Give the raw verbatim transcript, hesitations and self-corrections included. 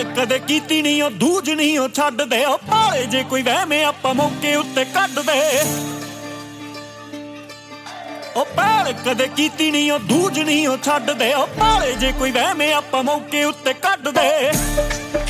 ਪਹਿਲ ਕਦੇ ਕੀਤੀ ਨਹੀਂ ਉਹ ਦੂਜ ਨਹੀਂ ਉਹ ਛੱਡਦੇ ਉਹ ਭਾਲੇ ਜੇ ਕੋਈ ਵਹਿਮੇ ਆਪਾਂ ਮੌਕੇ ਉੱਤੇ ਕੱਢਦੇ ਉਹ ਪਹਿਲ ਕਦੇ ਕੀਤੀ ਨਹੀਂ ਉਹ ਦੂਜ ਨਹੀਂ ਉਹ ਛੱਡਦੇ ਉਹ ਭਾਲੇ ਜੇ ਕੋਈ ਵਹਿਮੇ ਆਪਾਂ ਮੌਕੇ ਉੱਤੇ ਕੱਢਦੇ